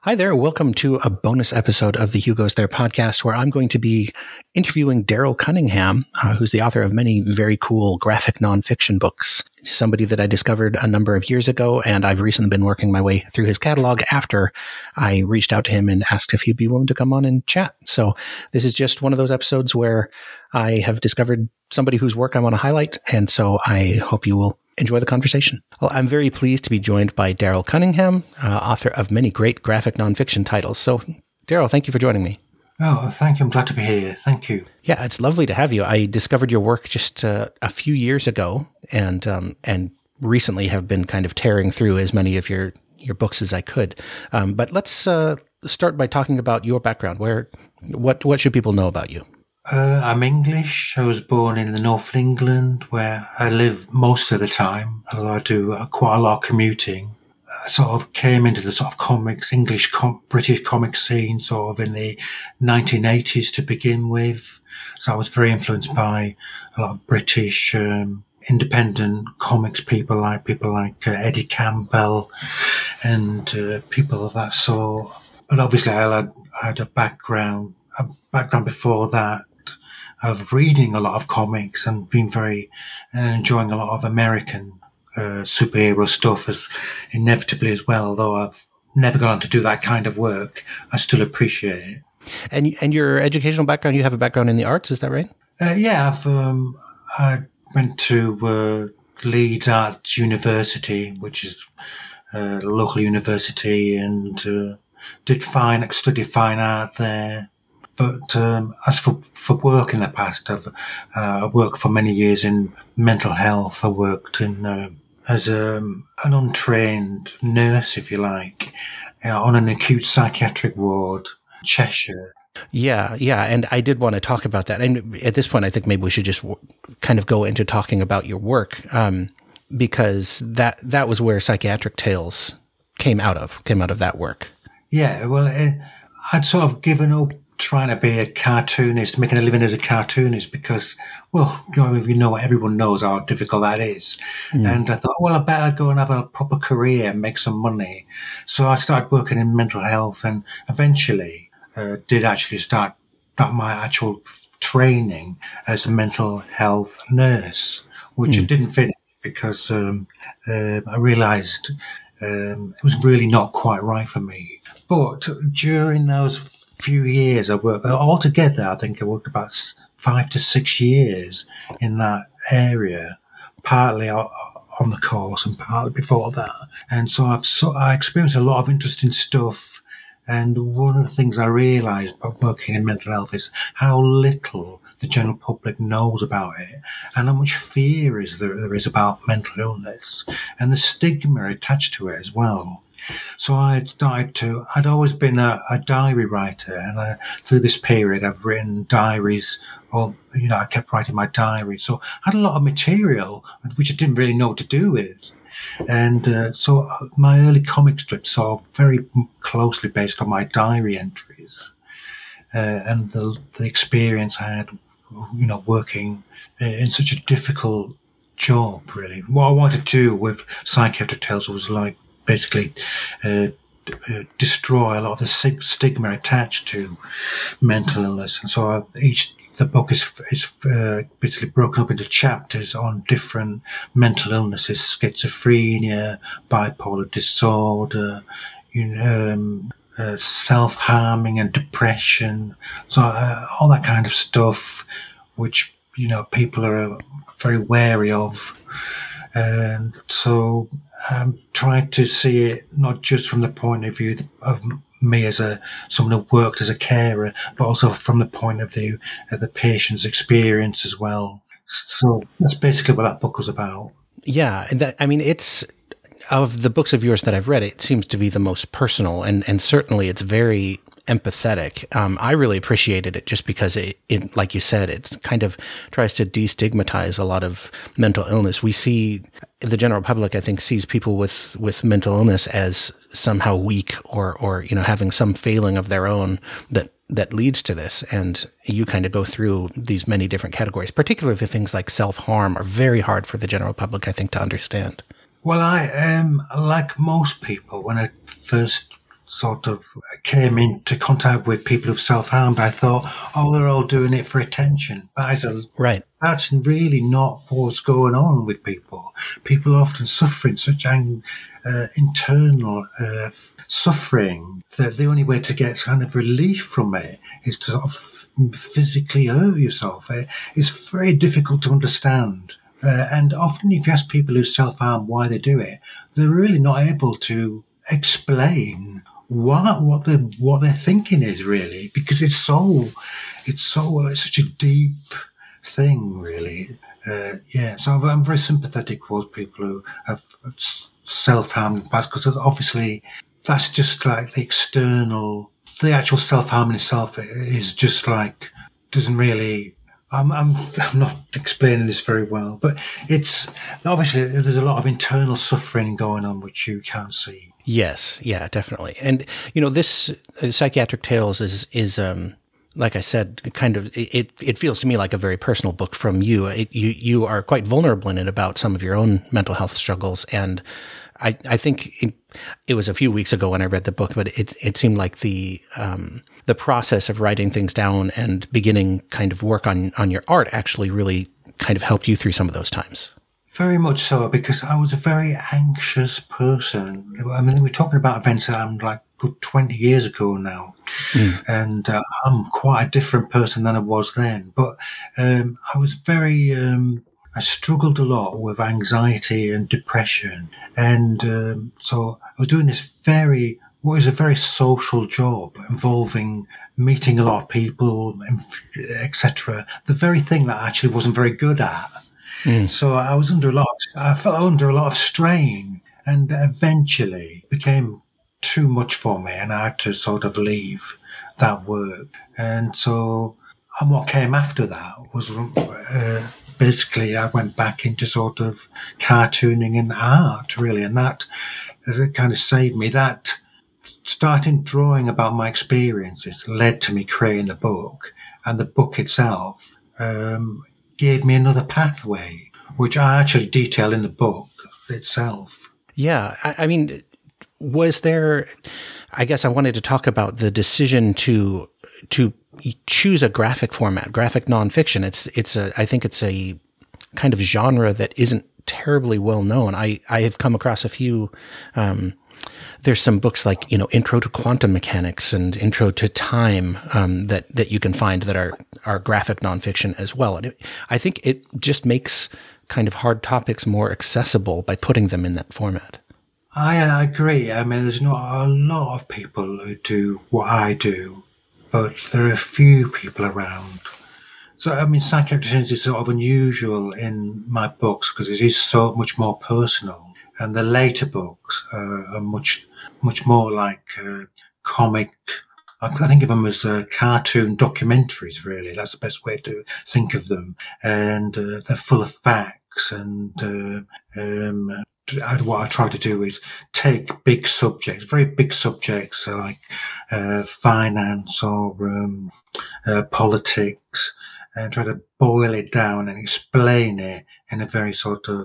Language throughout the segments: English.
Hi there. Welcome to a bonus episode of the Hugh Goes There podcast, where I'm going to be interviewing Daryl Cunningham, who's the author of many very cool graphic nonfiction books. He's somebody that I discovered a number of years ago, and I've recently been working my way through his catalog after I reached out to him and asked if he'd be willing to come on and chat. So this is just one of those episodes where I have discovered somebody whose work I want to highlight, and so I hope you will enjoy the conversation. Well, I'm very pleased to be joined by Daryl Cunningham, author of many great graphic nonfiction titles. So, Daryl, thank you for joining me. Oh, thank you. I'm glad to be here. Thank you. Yeah, it's lovely to have you. I discovered your work just a few years ago, and recently have been kind of tearing through as many of your books as I could. But let's start by talking about your background. What should people know about you? I'm English. I was born in the north of England, where I live most of the time, although I do quite a lot of commuting. I sort of came into the sort of comics, British comic scene sort of in the 1980s to begin with. So I was very influenced by a lot of British independent comics people like Eddie Campbell and people of that sort. But obviously I had a background before that of reading a lot of comics and enjoying a lot of American superhero stuff as inevitably as well. Although I've never gone on to do that kind of work, I still appreciate it. And your educational background, you have a background in the arts, is that right? Yeah, I went to Leeds Arts University, which is a local university, and studied fine art there. But as for work in the past, I've worked for many years in mental health. I worked as an untrained nurse, if you like, on an acute psychiatric ward, Cheshire. Yeah, and I did want to talk about that. And at this point, I think maybe we should just kind of go into talking about your work, because that was where Psychiatric Tales came out of that work. Yeah, well, I'd sort of given up trying to be a cartoonist, making a living as a cartoonist, because, well, everyone knows how difficult that is. And I thought, well, I better go and have a proper career and make some money. So I started working in mental health, and eventually did actually start my actual training as a mental health nurse, which I didn't finish because I realized it was really not quite right for me. But during those few years I worked altogether, I think I worked about 5 to 6 years in that area, partly on the course and partly before that. And so I experienced a lot of interesting stuff. And one of the things I realized about working in mental health is how little the general public knows about it, and how much fear there is about mental illness and the stigma attached to it as well. So I'd always been a diary writer, and through this period I've written diaries, I kept writing my diary. So I had a lot of material which I didn't really know what to do with. And so my early comic strips are very closely based on my diary entries, and the experience I had, working in such a difficult job, really. What I wanted to do with Psychiatric Tales was basically destroy a lot of the stigma attached to mental illness. And so the book is basically broken up into chapters on different mental illnesses: schizophrenia, bipolar disorder, self-harming and depression. So all that kind of stuff, which, people are very wary of. And so I'm trying to see it not just from the point of view of me as someone who worked as a carer, but also from the point of view of the patient's experience as well. So that's basically what that book was about. Yeah, it's of the books of yours that I've read, it seems to be the most personal, and certainly it's very empathetic. I really appreciated it just because it, like you said, it kind of tries to destigmatize a lot of mental illness. We see the general public, I think, sees people with mental illness as somehow weak or having some failing of their own that leads to this. And you kind of go through these many different categories, particularly things like self-harm are very hard for the general public, I think, to understand. Well, I like most people, when I first sort of came into contact with people who've self-harmed, I thought, oh, they're all doing it for attention. But right. That's really not what's going on with people. People are often suffering such internal suffering that the only way to get kind of relief from it is to sort of physically hurt yourself. It's very difficult to understand. And often if you ask people who self-harm why they do it, they're really not able to explain what their thinking is really, because it's such a deep thing, really. So I'm very sympathetic towards people who have self-harmed in the past, because obviously that's just like the actual self-harm in itself is just like, doesn't really, I'm not explaining this very well, but it's obviously there's a lot of internal suffering going on which you can't see. Yes, yeah, definitely. And, this Psychiatric Tales is like I said, kind of, it feels to me like a very personal book from you. You are quite vulnerable in it about some of your own mental health struggles. And I think it was a few weeks ago when I read the book, but it seemed like the process of writing things down and beginning kind of work on your art actually really kind of helped you through some of those times. Very much so, because I was a very anxious person. I mean, we're talking about events that I'm like good 20 years ago now. And I'm quite a different person than I was then. But I was I struggled a lot with anxiety and depression. And so I was doing what is a very social job involving meeting a lot of people, etc. The very thing that I actually wasn't very good at. So I felt under a lot of strain, and eventually became too much for me, and I had to sort of leave that work. And what came after that was basically I went back into sort of cartooning and art, really, and that kind of saved me. That starting drawing about my experiences led to me creating the book, and the book itself gave me another pathway, which I actually detail in the book itself. Yeah. I mean, was there, I guess I wanted to talk about the decision to choose a graphic format, graphic nonfiction. I think it's a kind of genre that isn't terribly well known. I have come across a few, there's some books like, Intro to Quantum Mechanics and Intro to Time, that you can find that are graphic nonfiction as well. And I think it just makes kind of hard topics more accessible by putting them in that format. I agree. I mean, there's not a lot of people who do what I do, but there are a few people around. So, I mean, Psychiatric Tales is sort of unusual in my books because it is so much more personal. And the later books are much more like comic. I think of them as cartoon documentaries, really. That's the best way to think of them. And they're full of facts. And what I try to do is take big subjects, very big subjects like finance or politics, and try to boil it down and explain it in a very sort of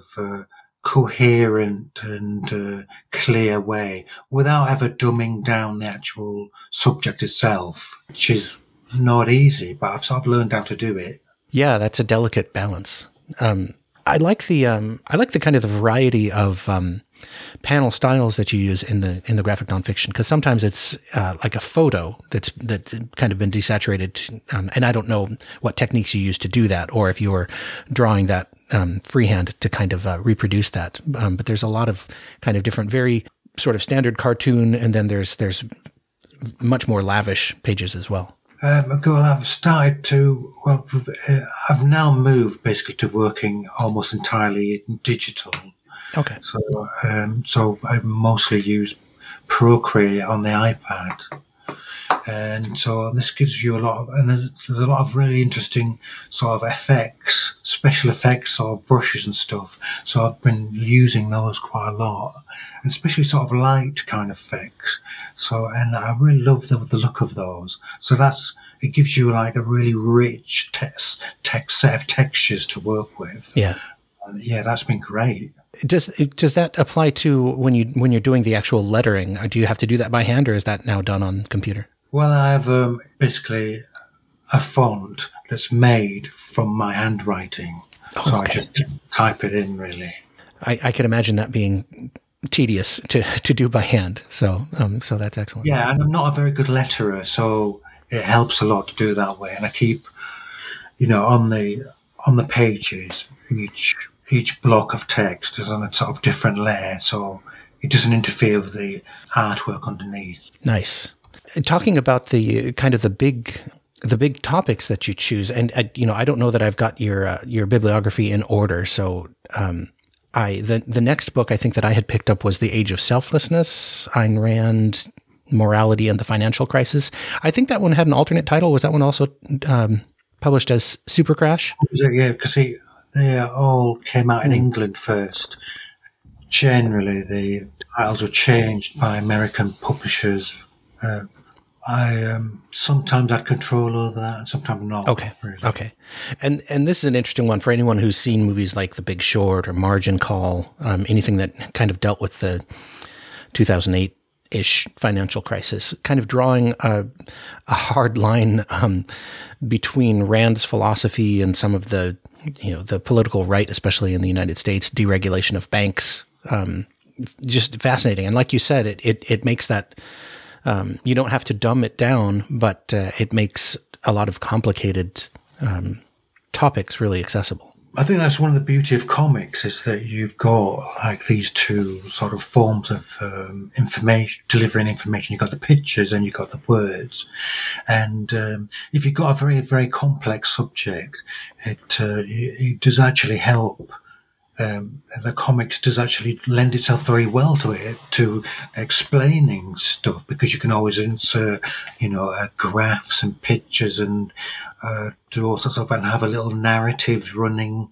coherent and clear way without ever dumbing down the actual subject itself, which is not easy, but I've sort of learned how to do it. Yeah, that's a delicate balance. I like the kind of the variety of panel styles that you use in the graphic nonfiction, because sometimes it's like a photo that's kind of been desaturated, and I don't know what techniques you use to do that, or if you're drawing that freehand to kind of reproduce that. But there's a lot of kind of different, very sort of standard cartoon, and then there's much more lavish pages as well. I've now moved basically to working almost entirely in digital. Okay. So I mostly use Procreate on the iPad. And so this gives you there's a lot of really interesting sort of effects, special effects, sort of brushes and stuff. So I've been using those quite a lot, and especially sort of light kind of effects. And I really love the look of those. So it gives you like a really rich text set of textures to work with. Yeah. Yeah, that's been great. Does that apply to when you're doing the actual lettering? Do you have to do that by hand, or is that now done on computer? Well, I have basically a font that's made from my handwriting, so I just type it in. Really, I can imagine that being tedious to do by hand. So that's excellent. Yeah, and I'm not a very good letterer, so it helps a lot to do that way. And I keep, on the pages, each block of text is on a sort of different layer, so it doesn't interfere with the artwork underneath. Nice. Talking about the kind of the big topics that you choose, and I don't know that I've got your bibliography in order. So the next book I think that I had picked up was The Age of Selflessness, Ayn Rand, Morality and the Financial Crisis. I think that one had an alternate title. Was that one also published as Super Crash? Yeah, because they all came out in England first. Generally, the titles were changed by American publishers. I sometimes had control over that, and sometimes not. Okay, really. Okay. And this is an interesting one for anyone who's seen movies like The Big Short or Margin Call, anything that kind of dealt with the 2008-ish financial crisis, kind of drawing a hard line between Rand's philosophy and some of the political right, especially in the United States, deregulation of banks. Just fascinating. And like you said, it makes that. You don't have to dumb it down, but it makes a lot of complicated topics really accessible. I think that's one of the beauty of comics, is that you've got like these two sort of forms of information, delivering information. You've got the pictures and you've got the words. And if you've got a very, very complex subject, it does actually help. The comics does actually lend itself very well to it, to explaining stuff, because you can always insert, graphs and pictures and do all sorts of, and have a little narratives running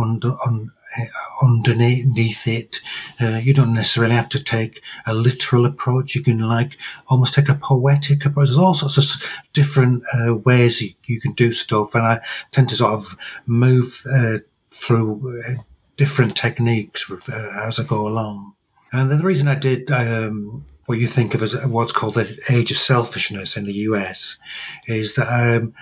underneath it. You don't necessarily have to take a literal approach. You can almost take a poetic approach. There's all sorts of different ways you can do stuff, and I tend to sort of move through different techniques as I go along. And the reason I did what you think of as what's called the Age of Selfishness in the US is that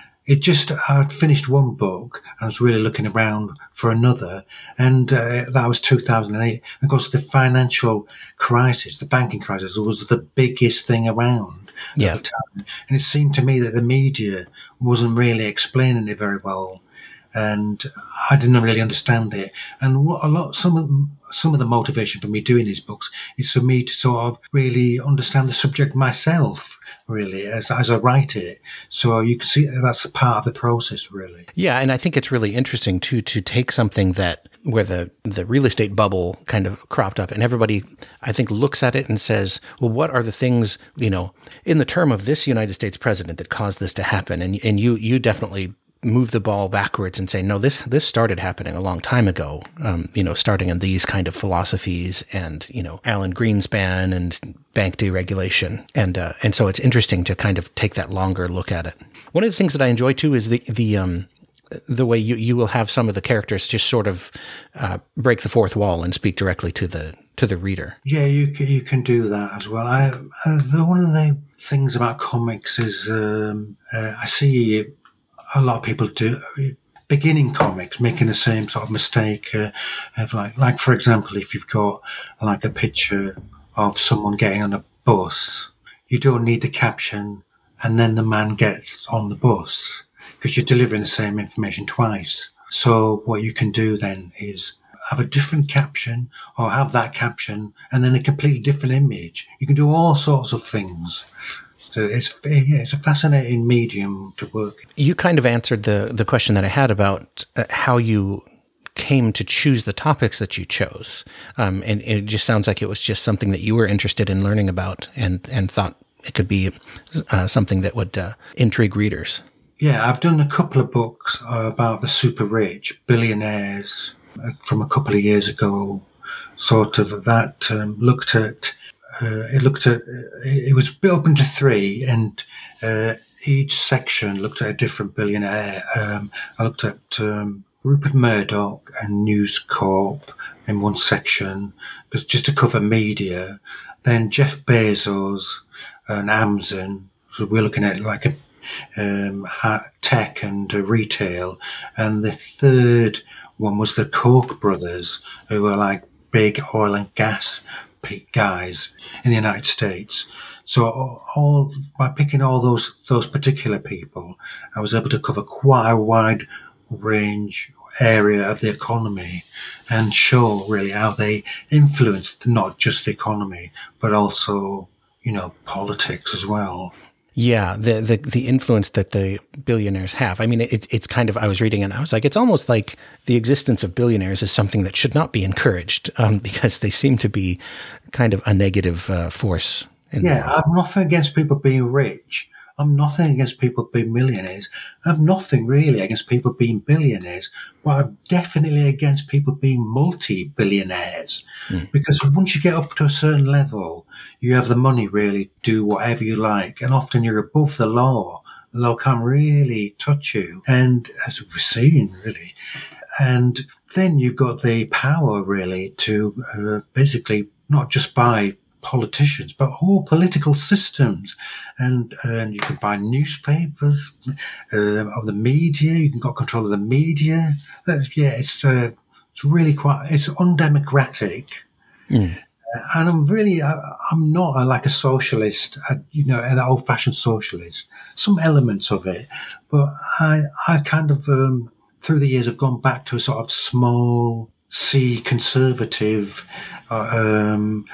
I'd finished one book and I was really looking around for another, and that was 2008. Of course, the financial crisis, the banking crisis, was the biggest thing around at the time. And it seemed to me that the media wasn't really explaining it very well, and I didn't really understand it. And some of the motivation for me doing these books is for me to sort of really understand the subject myself, really, as I write it. So you can see that's a part of the process, really. Yeah, and I think it's really interesting to take something where the real estate bubble kind of cropped up, and everybody, I think, looks at it and says, well, what are the things, in the term of this United States president that caused this to happen? And you definitely move the ball backwards and say, no, this started happening a long time ago, starting in these kind of philosophies and, Alan Greenspan and bank deregulation. And so it's interesting to kind of take that longer look at it. One of the things that I enjoy too is the way you will have some of the characters just sort of break the fourth wall and speak directly to the reader. Yeah, you can do that as well. One of the things about comics is I see a lot of people beginning comics making the same sort of mistake of like for example, if you've got like a picture of someone getting on a bus, you don't need the caption and then the man gets on the bus, because you're delivering the same information twice. So what you can do then is have a different caption, or have that caption and then a completely different image. You can do all sorts of things. So it's a fascinating medium to work. You kind of answered the question that I had about how you came to choose the topics that you chose. And it just sounds like it was just something that you were interested in learning about and thought it could be something that would intrigue readers. Yeah, I've done a couple of books about the super rich billionaires from a couple of years ago, sort of that looked at it was split up into three, and each section looked at a different billionaire. I looked at Rupert Murdoch and News Corp in one section, because just to cover media. Then Jeff Bezos and Amazon. So we're looking at like tech and retail. And the third one was the Koch brothers, who were like big oil and gas guys in the United States. So by picking all those particular people, I was able to cover quite a wide range area of the economy and show really how they influenced not just the economy, but also, politics as well. Yeah, the influence that the billionaires have. I mean, it's kind of, I was reading and I was like, it's almost like the existence of billionaires is something that should not be encouraged because they seem to be kind of a negative force. I've nothing against people being rich. I'm nothing against people being millionaires. I'm nothing really against people being billionaires, but I'm definitely against people being multi-billionaires. Because once you get up to a certain level, you have the money really to do whatever you like. And often you're above the law. The law can't really touch you. And as we've seen, really. And then you've got the power really to basically not just buy politicians, but whole political systems, and you can buy newspapers, of the media. You can got control of the media. It's really it's undemocratic. And I'm not like a socialist, an old-fashioned socialist. Some elements of it, but I kind of through the years have gone back to a sort of small C conservative. I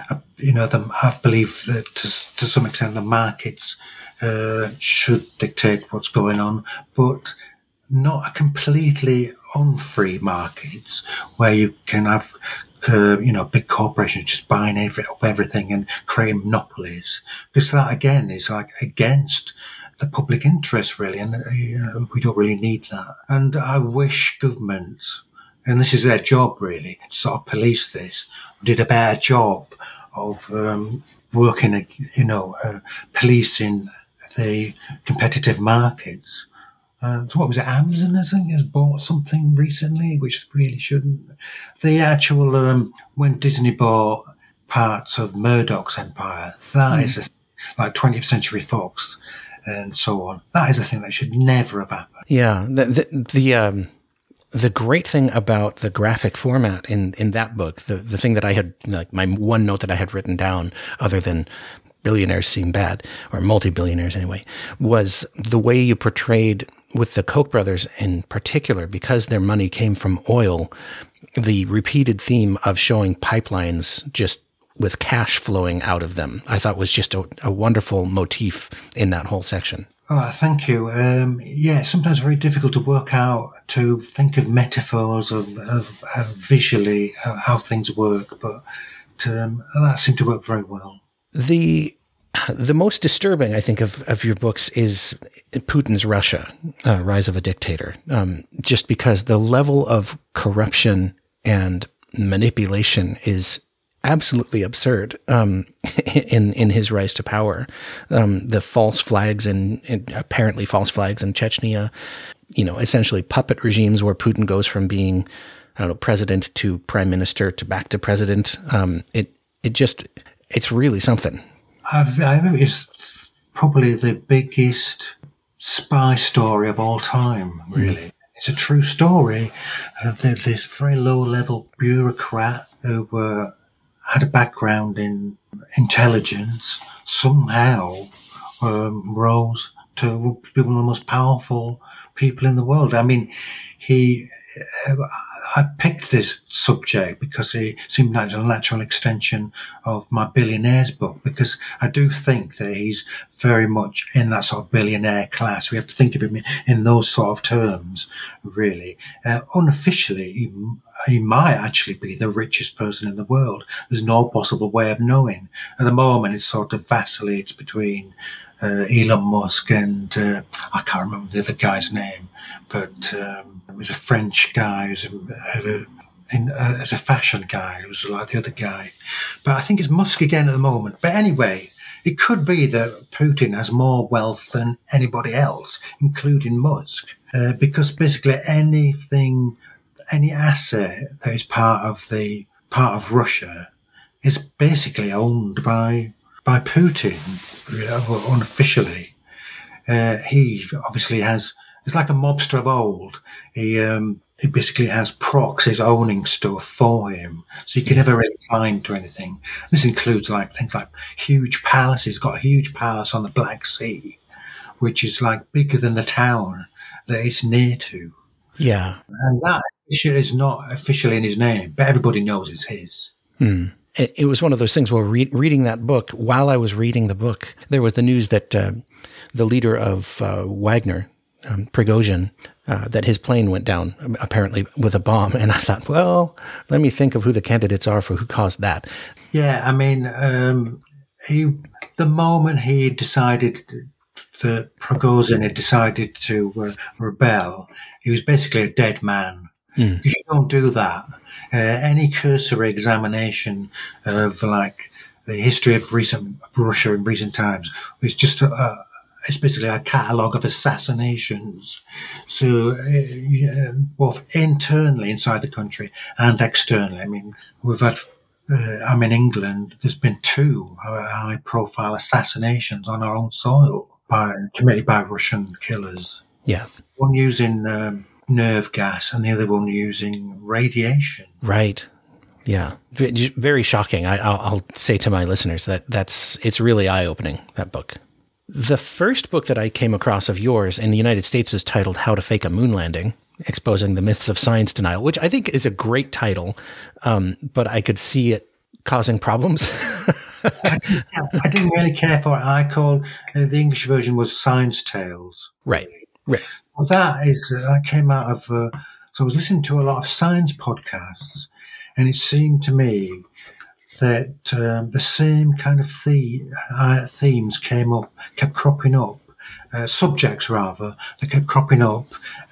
believe that to some extent the markets should dictate what's going on, but not a completely unfree markets where you can have big corporations just buying everything and creating monopolies, because that again is like against the public interest really, and we don't really need that. And I wish governments, and this is their job really, to sort of police this, did a better job of working, policing the competitive markets. So what was it? Amazon, I think, has bought something recently, which really shouldn't. The actual, when Disney bought parts of Murdoch's empire, that is like 20th Century Fox and so on. That is a thing that should never have happened. Yeah. The great thing about the graphic format in that book, the thing that I had, like my one note that I had written down, other than billionaires seem bad, or multi-billionaires anyway, was the way you portrayed with the Koch brothers in particular, because their money came from oil, the repeated theme of showing pipelines just with cash flowing out of them, I thought was just a wonderful motif in that whole section. Oh, thank you. It's sometimes very difficult to work out, to think of metaphors of visually how things work, but that seemed to work very well. The most disturbing, I think, of your books is Putin's Russia, Rise of a Dictator, just because the level of corruption and manipulation is absolutely absurd in his rise to power. The false flags and apparently false flags in Chechnya, essentially puppet regimes where Putin goes from being, president to prime minister to back to president. It's really something. It's probably the biggest spy story of all time, really. It's a true story. This very low-level bureaucrat who had a background in intelligence somehow rose to be one of the most powerful people in the world. I mean, I picked this subject because it seemed like a natural extension of my Billionaires book, because I do think that he's very much in that sort of billionaire class. We have to think of him in those sort of terms, really. Unofficially, he might actually be the richest person in the world. There's no possible way of knowing. At the moment, it sort of vacillates between Elon Musk and I can't remember the other guy's name, but it was a French guy who's as a fashion guy who's like the other guy. But I think it's Musk again at the moment. But anyway, it could be that Putin has more wealth than anybody else, including Musk, because basically anything any asset that is part of Russia is basically owned by Putin, unofficially. He obviously it's like a mobster of old. He basically has proxies owning stuff for him, so you can never really find to anything. This includes like things like huge palaces. He's got a huge palace on the Black Sea, which is like bigger than the town that it's near to. Yeah. And that is not officially in his name, but everybody knows it's his. It was one of those things where reading that book, while I was reading the book, there was the news that the leader of Wagner, Prigozhin, that his plane went down, apparently with a bomb. And I thought, well, let me think of who the candidates are for who caused that. Yeah, I mean, the moment he decided that Prigozhin had decided to rebel, he was basically a dead man. You don't do that. Any cursory examination of like the history of recent Russia in recent times, it's just it's basically a catalogue of assassinations. So both internally inside the country and externally. I mean, we've had. I'm in England. There's been 2 high-profile assassinations on our own soil committed by Russian killers. Yeah, one using nerve gas and the other one using radiation. Right. Yeah. Very shocking. I'll say to my listeners that it's really eye-opening, that book. The first book that I came across of yours in the United States is titled How to Fake a Moon Landing, Exposing the Myths of Science Denial, which I think is a great title, but I could see it causing problems. I didn't really care for it. I called the English version was Science Tales. Right. Well, that came out of. So I was listening to a lot of science podcasts, and it seemed to me that the same kind of themes kept cropping up, subjects rather, that kept cropping up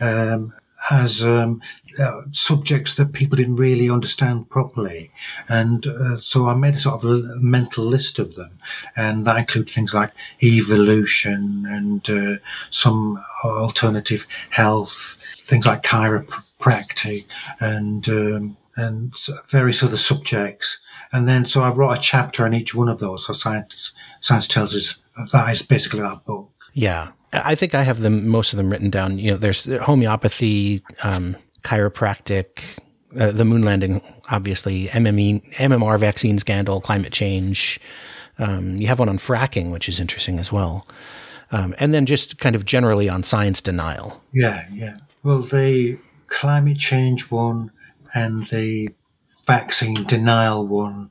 as subjects that people didn't really understand properly. And so I made a sort of a mental list of them, and that included things like evolution and some alternative health, things like chiropractic and various other subjects. And then so I wrote a chapter on each one of those. So Science Tells us that is basically that book. Yeah. I think I have most of them written down. You know, there's homeopathy, chiropractic, the moon landing, obviously, MMR vaccine scandal, climate change. You have one on fracking, which is interesting as well. And then just kind of generally on science denial. Yeah. Well, the climate change one and the vaccine denial one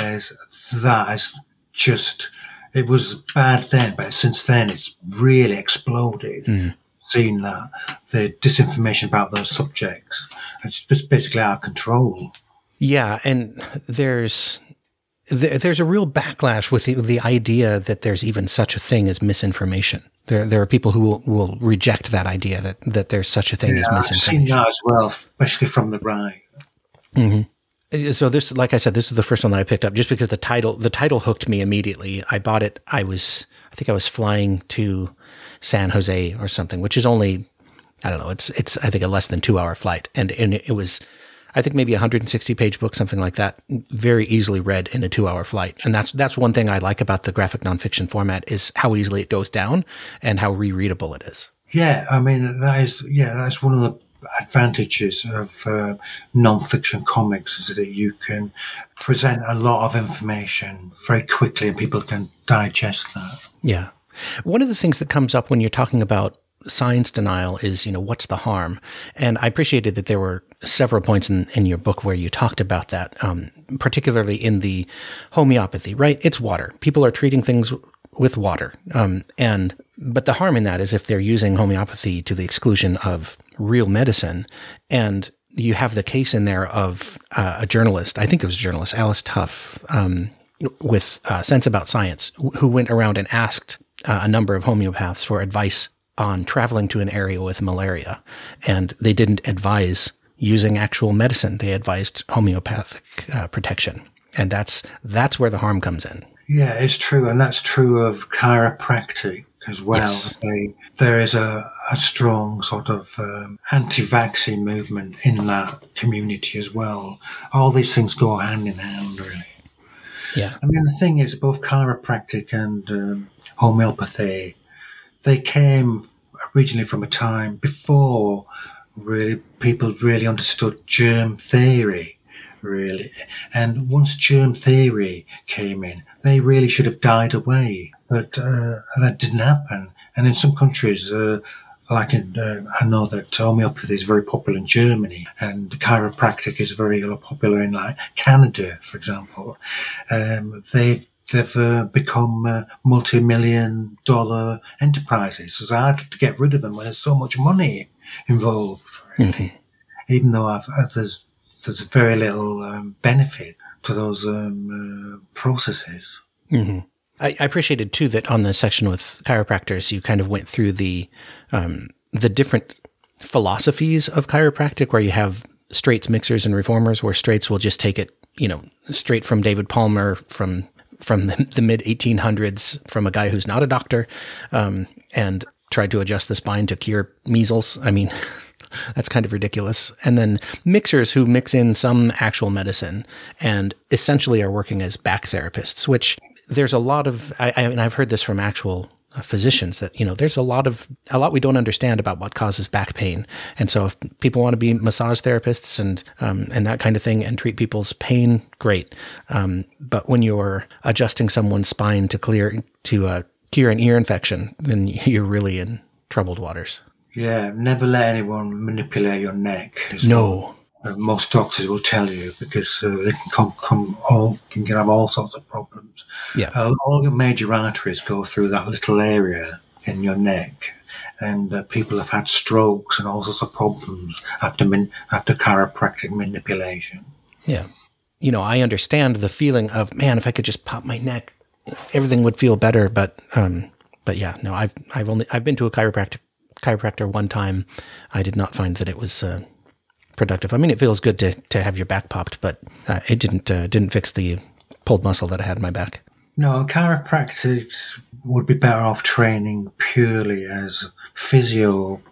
it was bad then, but since then it's really exploded. Seeing that the disinformation about those subjects, it's just basically out of control. Yeah, and there's a real backlash with the idea that there's even such a thing as misinformation. There are people who will reject that idea that there's such a thing as misinformation. I've seen that as well, especially from the right. Mm-hmm. So this, like I said, this is the first one that I picked up just because the title hooked me immediately. I bought it. I think I was flying to San Jose or something, which is only, I don't know, it's I think a less than 2-hour flight. And it was, I think maybe 160-page book, something like that, very easily read in a 2-hour flight. And that's one thing I like about the graphic nonfiction format is how easily it goes down and how rereadable it is. Yeah. I mean, that's one of the advantages of non-fiction comics is that you can present a lot of information very quickly and people can digest that. Yeah. One of the things that comes up when you're talking about science denial is, what's the harm? And I appreciated that there were several points in your book where you talked about that, particularly in the homeopathy, right? It's water. People are treating things with water. But the harm in that is if they're using homeopathy to the exclusion of real medicine. And you have the case in there of a journalist, I think it was a journalist, Alice Tuff, with Sense About Science, who went around and asked a number of homeopaths for advice on traveling to an area with malaria. And they didn't advise using actual medicine. They advised homeopathic protection. And that's where the harm comes in. Yeah, it's true. And that's true of chiropractic as well. Yes. There is a strong sort of anti-vaccine movement in that community as well. All these things go hand in hand, really. Yeah. I mean, the thing is, both chiropractic and homeopathy, they came originally from a time before really people really understood germ theory, really. And once germ theory came in, they really should have died away. But that didn't happen. And in some countries, I know that homeopathy is very popular in Germany, and chiropractic is very popular in like Canada, for example. They've become multi-million-dollar enterprises. It's hard to get rid of them when there's so much money involved. Really. Mm-hmm. Even though there's very little benefit to those processes. Mm-hmm. I appreciated too that on the section with chiropractors, you kind of went through the different philosophies of chiropractic, where you have straights, mixers, and reformers, where straights will just take it, straight from David Palmer from the mid 1800s, from a guy who's not a doctor, and tried to adjust the spine to cure measles. I mean, that's kind of ridiculous. And then mixers who mix in some actual medicine and essentially are working as back therapists, which there's a lot of, and I've heard this from actual physicians, that, there's a lot we don't understand about what causes back pain. And so if people want to be massage therapists and that kind of thing and treat people's pain, great. But when you're adjusting someone's spine to cure an ear infection, then you're really in troubled waters. Yeah, never let anyone manipulate your neck. No. Most doctors will tell you, because they can have all sorts of problems. Yeah. All your major arteries go through that little area in your neck, and people have had strokes and all sorts of problems after chiropractic manipulation. Yeah. I understand the feeling of, man, if I could just pop my neck, everything would feel better. But yeah, no, I've been to a chiropractor one time. I did not find that it was productive. I mean, it feels good to have your back popped, but it didn't fix the pulled muscle that I had in my back. No, chiropractics would be better off training purely as physio,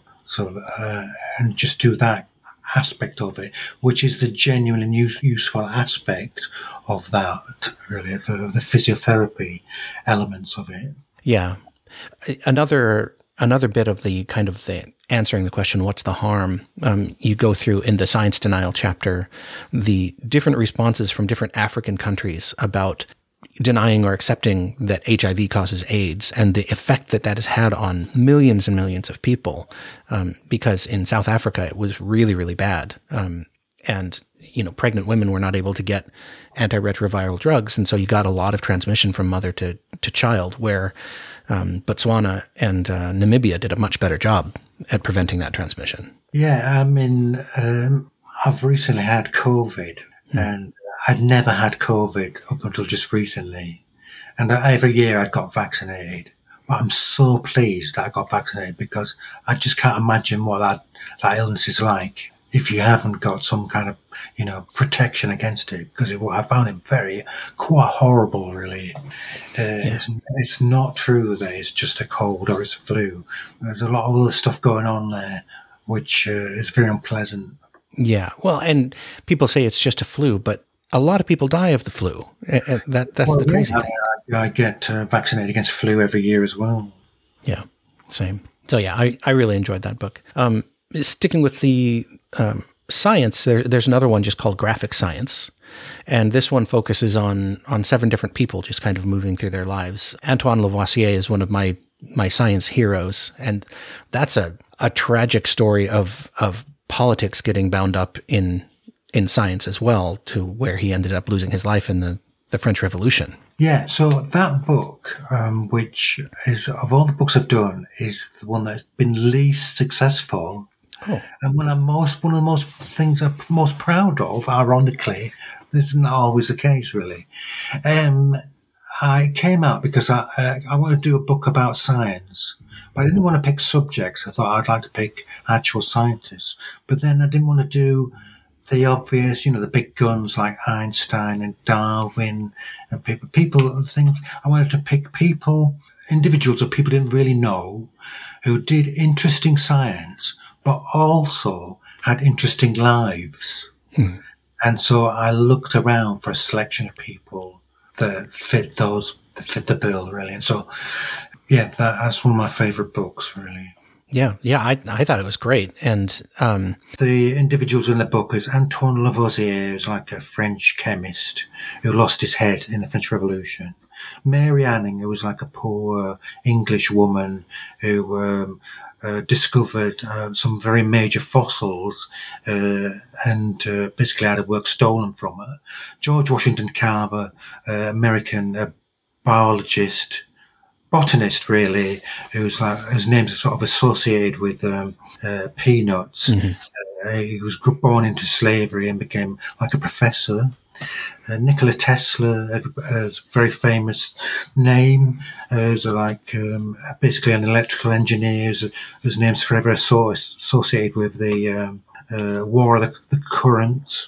and just do that aspect of it, which is the genuine useful aspect of that, really, the physiotherapy elements of it. Yeah. Another bit of the kind of the answering the question, what's the harm? You go through in the science denial chapter, the different responses from different African countries about denying or accepting that HIV causes AIDS, and the effect that has had on millions and millions of people. Because in South Africa, it was really, really bad. And, pregnant women were not able to get antiretroviral drugs. And so you got a lot of transmission from mother to child, where Botswana and Namibia did a much better job at preventing that transmission. Yeah, I mean, I've recently had COVID, and I'd never had COVID up until just recently. And every year I got vaccinated. But I'm so pleased that I got vaccinated, because I just can't imagine what that illness is like if you haven't got some kind of, protection against it. Because I found it quite horrible, really. It's not true that it's just a cold or it's a flu. There's a lot of other stuff going on there, which is very unpleasant. Yeah, well, and people say it's just a flu, but a lot of people die of the flu. That's the crazy thing. I get vaccinated against flu every year as well. Yeah, same. So yeah, I really enjoyed that book. Sticking with the science, there's another one just called Graphic Science. And this one focuses on 7 different people just kind of moving through their lives. Antoine Lavoisier is one of my science heroes. And that's a tragic story of politics getting bound up in science as well, to where he ended up losing his life in the French Revolution. Yeah, so that book, which is, of all the books I've done, is the one that's been least successful. Oh. And one of the most things I'm most proud of, ironically, this isn't always the case, really. I came out because I want to do a book about science, but I didn't want to pick subjects. I thought I'd like to pick actual scientists. But then I didn't want to do the obvious, the big guns like Einstein and Darwin and people think I wanted to pick people individuals or people didn't really know who did interesting science, but also had interesting lives. And so I looked around for a selection of people that fit the bill, really. And so, yeah, that's one of my favorite books, really. Yeah, I thought it was great. And the individuals in the book is Antoine Lavoisier, who's like a French chemist who lost his head in the French Revolution. Mary Anning, who was like a poor English woman who discovered some very major fossils and basically had her work stolen from her. George Washington Carver, American biologist, botanist, really, whose name's sort of associated with peanuts. He was born into slavery and became like a professor. Nikola Tesla, a very famous name, is like basically an electrical engineer whose name's forever associated with the War of the Current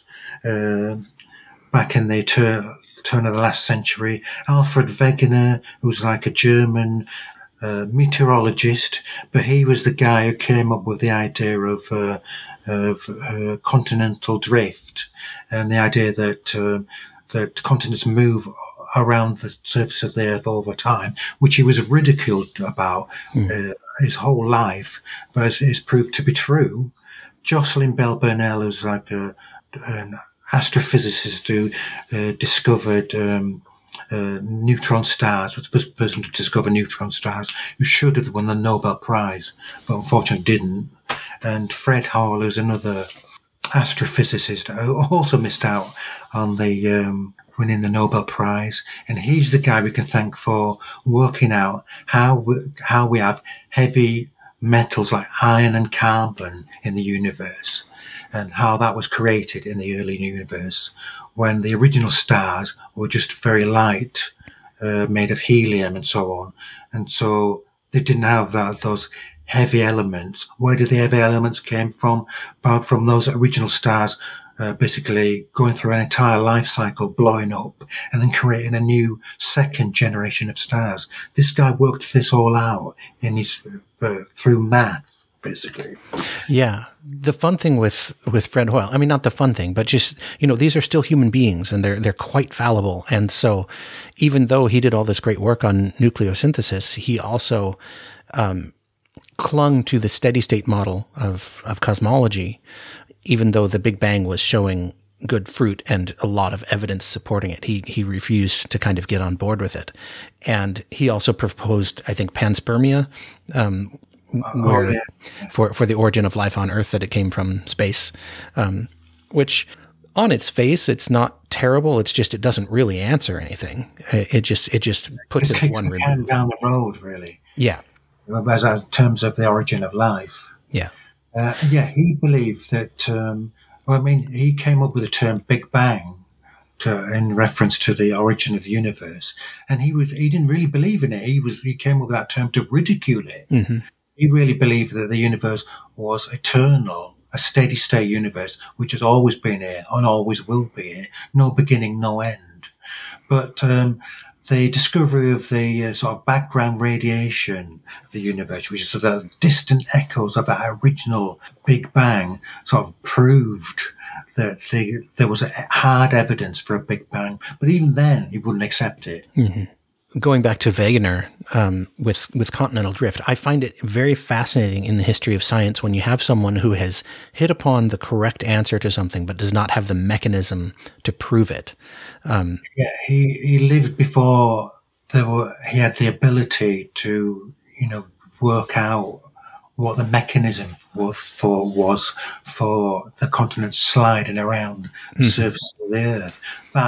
back in the turn of the last century. Alfred Wegener, who's like a German meteorologist, but he was the guy who came up with the idea of continental drift and the idea that continents move around the surface of the Earth over time, which he was ridiculed about his whole life, but it's proved to be true. Jocelyn Bell Burnell, who's like an astrophysicist who discovered neutron stars, was the first person to discover neutron stars, who should have won the Nobel Prize, but unfortunately didn't. And Fred Hoyle, who's another astrophysicist, who also missed out on the winning the Nobel Prize. And he's the guy we can thank for working out how we have heavy metals like iron and carbon in the universe, and how that was created in the early universe when the original stars were just very light, made of helium and so on. And so they didn't have those heavy elements. Where did the heavy elements came from? From those original stars, basically going through an entire life cycle, blowing up, and then creating a new second generation of stars. This guy worked this all out in his through math, basically. Yeah. The fun thing with Fred Hoyle, I mean, not the fun thing, but just, these are still human beings and they're quite fallible. And so even though he did all this great work on nucleosynthesis, he also clung to the steady state model of cosmology, even though the Big Bang was showing good fruit and a lot of evidence supporting it. He refused to kind of get on board with it. And he also proposed, I think, panspermia, for the origin of life on Earth, that it came from space, which on its face, it's not terrible. It's just, it doesn't really answer anything. It just puts it one remove down the road, really. Yeah. As in terms of the origin of life. Yeah. He believed that, he came up with the term Big Bang in reference to the origin of the universe. And he didn't really believe in it. He came up with that term to ridicule it. Mm-hmm. He really believed that the universe was eternal, a steady state universe, which has always been here and always will be here. No beginning, no end. But, the discovery of the sort of background radiation of the universe, which is sort of the distant echoes of that original Big Bang, sort of proved that there was hard evidence for a Big Bang. But even then, he wouldn't accept it. Mm-hmm. Going back to Wegener with continental drift, I find it very fascinating in the history of science when you have someone who has hit upon the correct answer to something but does not have the mechanism to prove it. He lived before he had the ability to, work out what the mechanism was for the continents sliding around the surface of the Earth.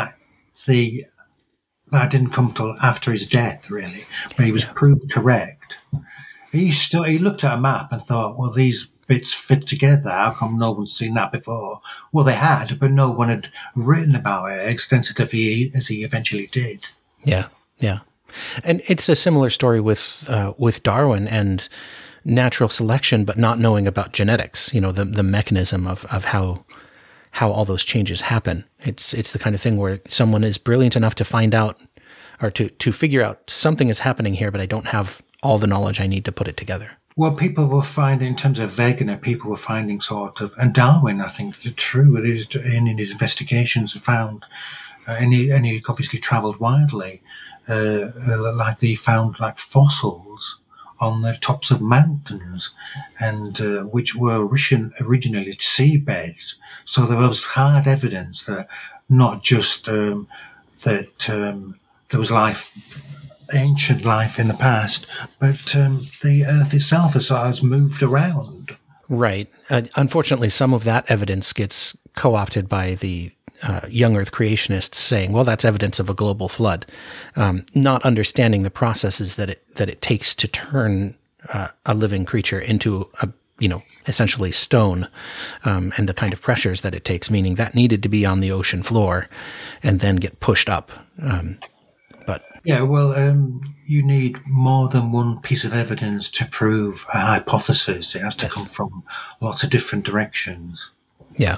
That didn't come till after his death, really, but he was proved correct. He looked at a map and thought, well, these bits fit together. How come no one's seen that before? Well, they had, but no one had written about it extensively as he eventually did. Yeah, yeah. And it's a similar story with Darwin and natural selection, but not knowing about genetics, the mechanism of how all those changes happen. It's the kind of thing where someone is brilliant enough to find out or to figure out something is happening here, but I don't have all the knowledge I need to put it together? Well, people were finding, in terms of Wegener, people were finding sort of, and Darwin, I think, true, in his investigations, found, and he obviously travelled widely, like he found like fossils on the tops of mountains, and which were originally seabeds. So there was hard evidence that not just there was life, ancient life in the past, but the Earth itself has moved around. Right. Unfortunately, some of that evidence gets co-opted by the young Earth creationists, saying, "Well, that's evidence of a global flood," not understanding the processes that it takes to turn a living creature into essentially stone, and the kind of pressures that it takes. Meaning that needed to be on the ocean floor, and then get pushed up. You need more than one piece of evidence to prove a hypothesis. It has to come from lots of different directions. Yeah.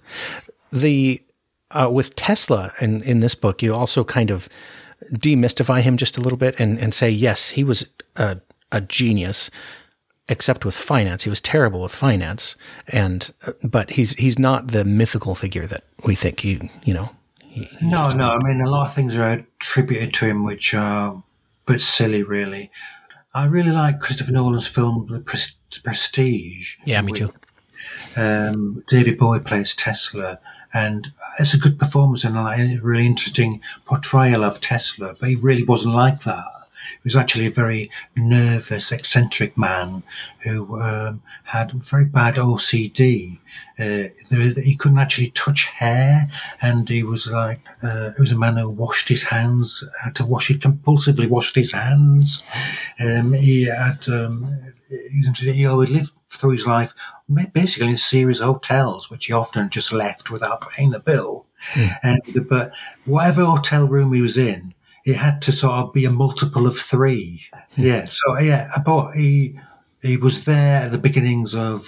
With Tesla in this book, you also kind of demystify him just a little bit and say, yes, he was a genius, except with finance. He was terrible with finance, but he's not the mythical figure that we think. No. I mean, a lot of things are attributed to him, which are a bit silly, really. I really like Christopher Nolan's film, The Prestige. Yeah, me too. David Bowie plays Tesla, and it's a good performance and a really interesting portrayal of Tesla, but he really wasn't like that. He was actually a very nervous, eccentric man who had very bad OCD. He couldn't actually touch hair, and he was a man who washed his hands, had to compulsively washed his hands. He always lived through his life basically in a series of hotels, which he often just left without paying the bill. But whatever hotel room he was in, it had to sort of be a multiple of 3. Yeah. So but he was there at the beginnings of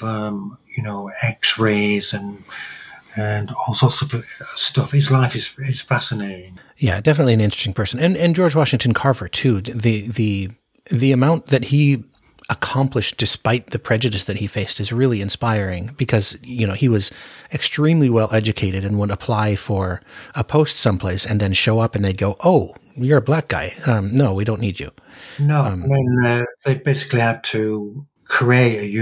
X-rays and all sorts of stuff. His life is fascinating. Yeah, definitely an interesting person, and George Washington Carver too. The amount that he accomplished despite the prejudice that he faced is really inspiring, because he was extremely well educated and would apply for a post someplace and then show up and they'd go, "Oh, you're a black guy. No, we don't need you." No, they basically had to create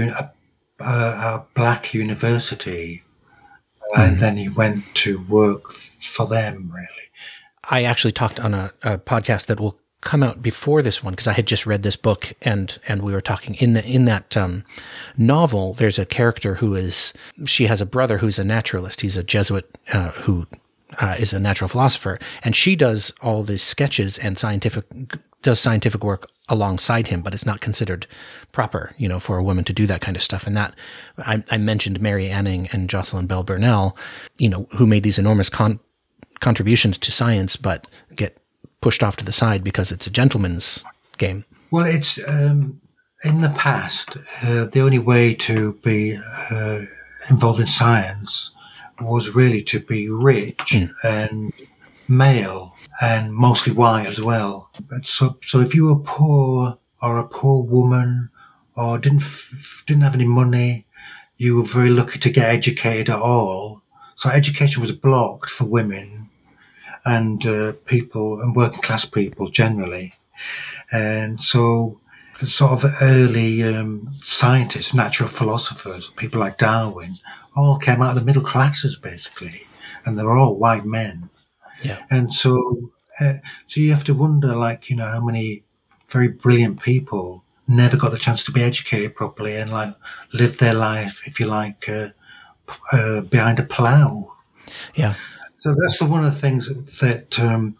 a black university, and then he went to work for them. Really, I actually talked on a podcast that will come out before this one, because I had just read this book, and we were talking in that novel. There's a character she has a brother who's a naturalist. He's a Jesuit who is a natural philosopher, and she does all the sketches and scientific work alongside him, but it's not considered proper, for a woman to do that kind of stuff. And that I mentioned Mary Anning and Jocelyn Bell Burnell, who made these enormous contributions to science, but get pushed off to the side because it's a gentleman's game. Well, it's in the past, the only way to be involved in science was really to be rich and male and mostly white as well. So if you were poor or a poor woman or didn't have any money, you were very lucky to get educated at all. So education was blocked for women and people and working class people generally. And so the sort of early scientists, natural philosophers, people like Darwin, all came out of the middle classes basically, and they were all white men. Yeah. And so you have to wonder, how many very brilliant people never got the chance to be educated properly and live their life, if you like, behind a plough. Yeah. So that's one of the things that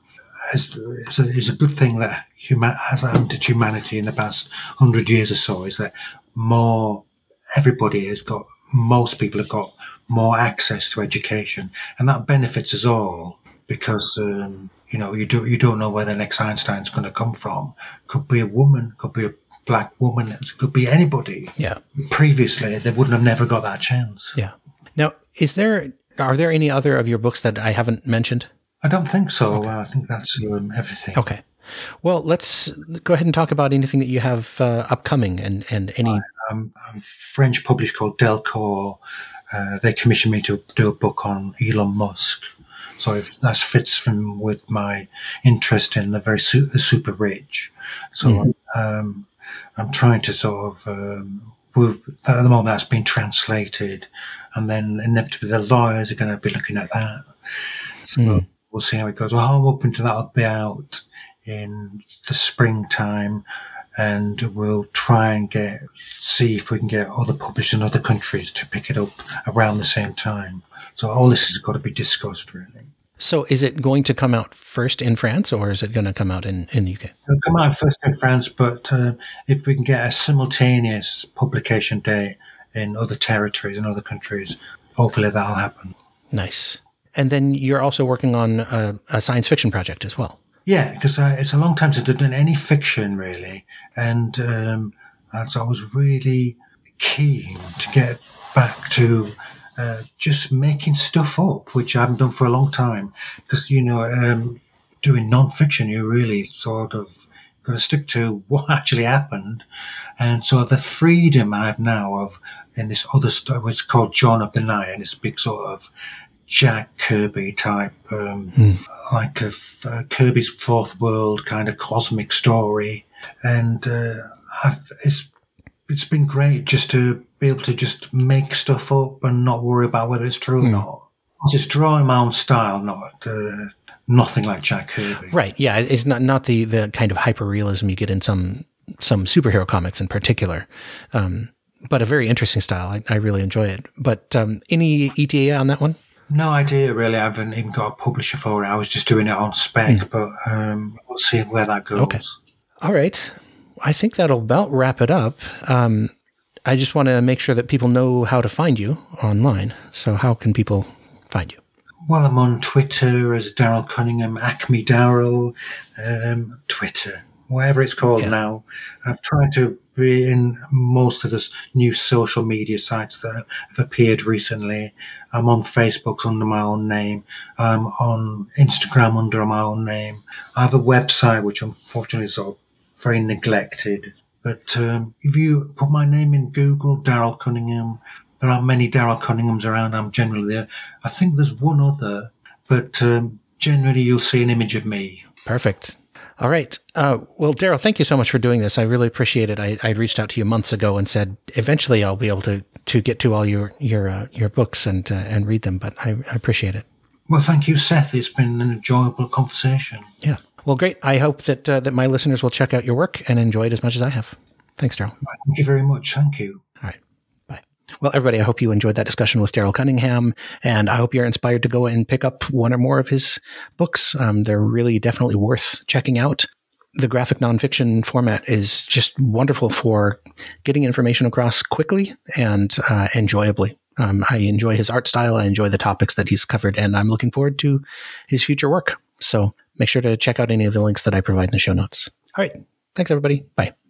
is a good thing that has happened to humanity in the past 100 years or so, is that most people have got more access to education, and that benefits us all, because you don't know where the next Einstein's going to come from. Could be a woman, could be a black woman, it could be anybody. Yeah. Previously, they wouldn't have never got that chance. Yeah. Now, are there any other of your books that I haven't mentioned? I don't think so. Okay. I think that's everything. Okay. Well, let's go ahead and talk about anything that you have upcoming and any. I'm a French publisher called Delcourt. They commissioned me to do a book on Elon Musk. So if that fits in with my interest in the super rich. So I'm trying to sort of, at the moment that's been translated, and then inevitably the lawyers are going to be looking at that. So we'll see how it goes. Well, I'm hoping that'll be out in the springtime, and we'll try and see if we can get other publishers in other countries to pick it up around the same time. So all this has got to be discussed, really. So is it going to come out first in France, or is it going to come out in the UK? It'll come out first in France, but if we can get a simultaneous publication date in other territories and other countries, hopefully that'll happen. Nice. And then you're also working on a science fiction project as well. Yeah, because it's a long time since I've done any fiction, really. And so I was really keen to get back to just making stuff up, which I haven't done for a long time. Because, doing non-fiction, you really sort of got to stick to what actually happened. And so the freedom I have now in this other stuff, it's called John of the Night, and it's a big sort of Jack Kirby type, like Kirby's Fourth World kind of cosmic story. And it's been great just to be able to just make stuff up and not worry about whether it's true or not. I'm just drawing my own style, nothing like Jack Kirby. Right. Yeah. It's not the kind of hyper-realism you get in some superhero comics in particular. But a very interesting style. I really enjoy it. But any ETA on that one? No idea, really. I haven't even got a publisher for it. I was just doing it on spec, but we'll see where that goes. Okay. All right. I think that'll about wrap it up. I just want to make sure that people know how to find you online. So how can people find you? Well, I'm on Twitter as Daryl Cunningham, Acme Daryl, Twitter, whatever it's called now. I've tried to be in most of the new social media sites that have appeared recently. I'm on Facebook under my own name. I'm on Instagram under my own name. I have a website, which unfortunately is sort of very neglected. But if you put my name in Google, Daryl Cunningham, there aren't many Daryl Cunninghams around. I'm generally there. I think there's one other, but generally you'll see an image of me. Perfect. All right. Well, Daryl, thank you so much for doing this. I really appreciate it. I reached out to you months ago and said, eventually I'll be able to get to all your books and read them, but I appreciate it. Well, thank you, Seth. It's been an enjoyable conversation. Yeah. Well, great. I hope that my listeners will check out your work and enjoy it as much as I have. Thanks, Daryl. Thank you very much. Thank you. All right. Bye. Well, everybody, I hope you enjoyed that discussion with Daryl Cunningham, and I hope you're inspired to go and pick up one or more of his books. They're really definitely worth checking out. The graphic nonfiction format is just wonderful for getting information across quickly and enjoyably. I enjoy his art style. I enjoy the topics that he's covered, and I'm looking forward to his future work. So make sure to check out any of the links that I provide in the show notes. All right. Thanks, everybody. Bye.